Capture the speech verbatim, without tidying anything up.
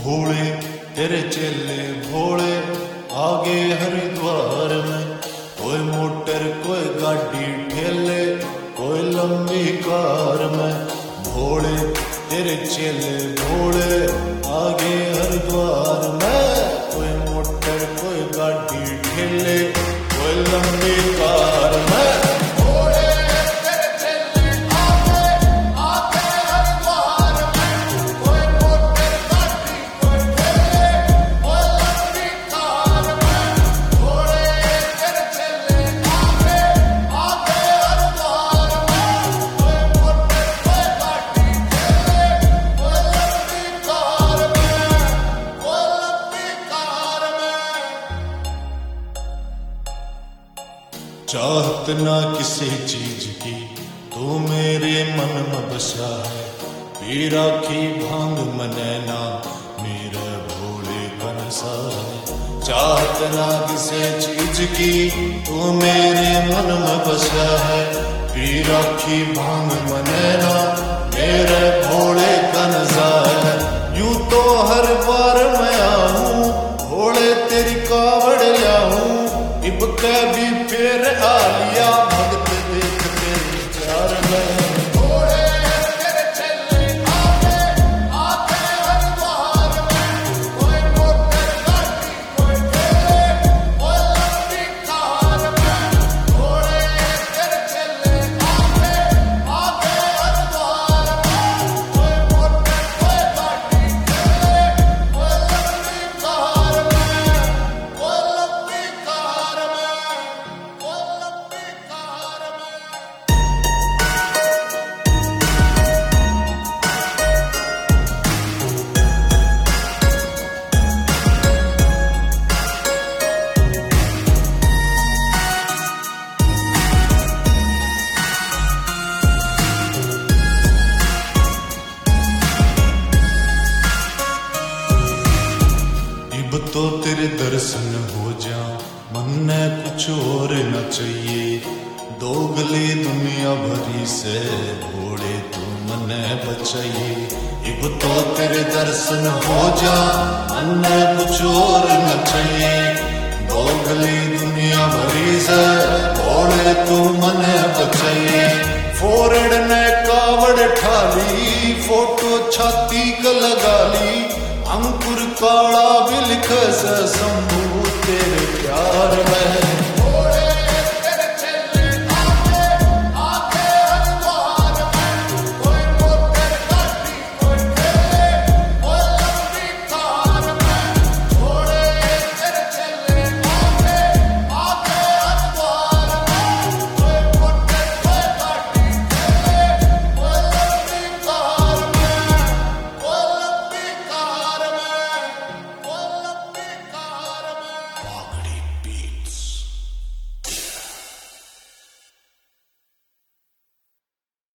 भोले तेरे चेले भोले आगे हरिद्वार में, कोई मोटर कोई गाड़ी ठेले कोई लंबी कार में। भोले तेरे चेले भोले आगे हरिद्वार में, कोई मोटर कोई गाड़ी ठेले कोई लंबी कार में। चाहत ना किसी चीज की तू मेरे मन में बसा है, पी राखी भांग मनैना मेरे भोले का नशा है। चाहत ना किसी चीज की तू मेरे मन में बसा है, पी राखी भांग मनैना मेरे भोले का नशा है। यूं तो हर बार मैं आऊं भोले तेरी कावड़ लाऊं, इब कभी फिर आ लिया भगत देख तेरे चार में। तो तेरे दर्शन हो जा मन ने कुछ और न चाहिए, दोगली दुनिया भरी से भोले तू मने बचाइए। इब तो तेरे दर्शन हो जा मन ने कुछ और न चाहिए, दोगली दुनिया भरी से भोले तू मने बचाइए। फोरड़ ने कावड़ ठाली फोटो छाती का लगा ली, अंकुर काला बिलख से शंभू